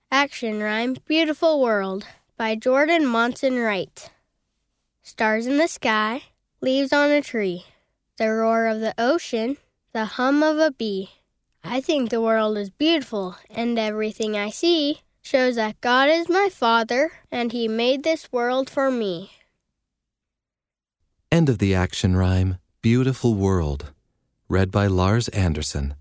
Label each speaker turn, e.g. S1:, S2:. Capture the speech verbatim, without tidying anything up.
S1: Action rhyme, Beautiful World by Jordan Monson Wright. Stars in the sky, leaves on a tree, the roar of the ocean, the hum of a bee. I think the world is beautiful, and everything I see shows that God is my Father, and He made this world for me.
S2: End of the action rhyme, Beautiful World, read by Lars Anderson.